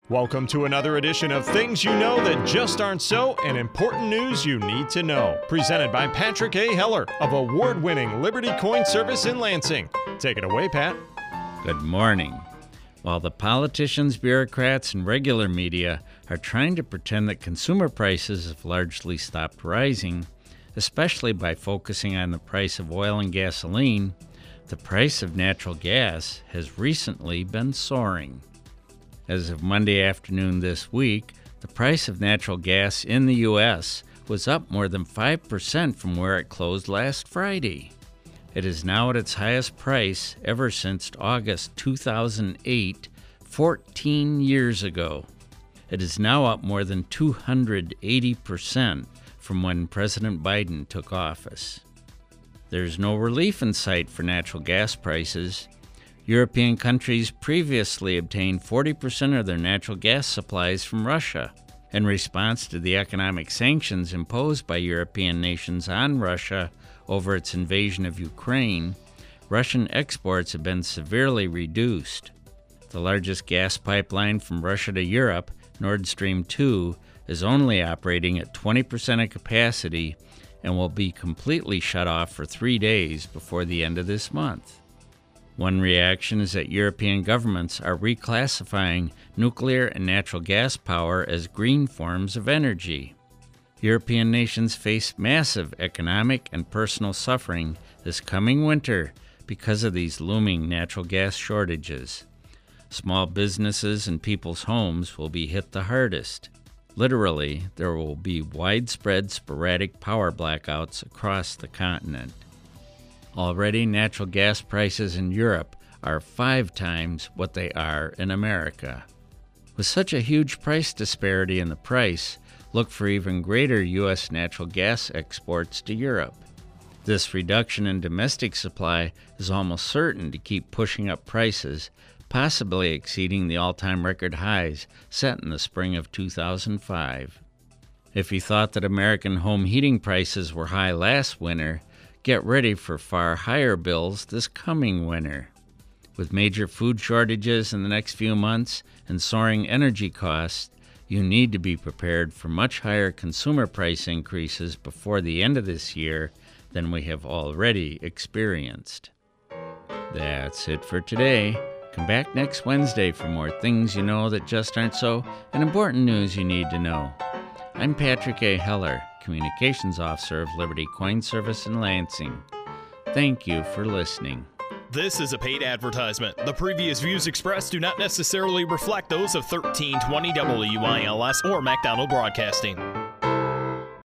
Welcome to another edition of Things You Know That Just Aren't So and Important News You Need to Know. Presented by Patrick A. Heller of award-winning Liberty Coin Service in Lansing. Take it away, Pat. Good morning. While the politicians, bureaucrats, and regular media are trying to pretend that consumer prices have largely stopped rising, especially by focusing on the price of oil and gasoline, the price of natural gas has recently been soaring. As of Monday afternoon this week, the price of natural gas in the U.S. was up more than 5% from where it closed last Friday. It is now at its highest price ever since August 2008, 14 years ago. It is now up more than 280% from when President Biden took office. There's no relief in sight for natural gas prices. European countries previously obtained 40% of their natural gas supplies from Russia. In response to the economic sanctions imposed by European nations on Russia over its invasion of Ukraine, Russian exports have been severely reduced. The largest gas pipeline from Russia to Europe, Nord Stream 2, is only operating at 20% of capacity and will be completely shut off for 3 days before the end of this month. One reaction is that European governments are reclassifying nuclear and natural gas power as green forms of energy. European nations face massive economic and personal suffering this coming winter because of these looming natural gas shortages. Small businesses and people's homes will be hit the hardest. Literally, there will be widespread sporadic power blackouts across the continent. Already, natural gas prices in Europe are 5 times what they are in America. With such a huge price disparity in the price, look for even greater U.S. natural gas exports to Europe. This reduction in domestic supply is almost certain to keep pushing up prices, possibly exceeding the all-time record highs set in the spring of 2005. If you thought that American home heating prices were high last winter, get ready for far higher bills this coming winter. With major food shortages in the next few months and soaring energy costs, you need to be prepared for much higher consumer price increases before the end of this year than we have already experienced. That's it for today. Come back next Wednesday for more Things You Know That Just Aren't So and important news you need to know. I'm Patrick A. Heller, Communications Officer of Liberty Coin Service in Lansing. Thank you for listening. This is a paid advertisement. The previous views expressed do not necessarily reflect those of 1320 WILS or MacDonald Broadcasting.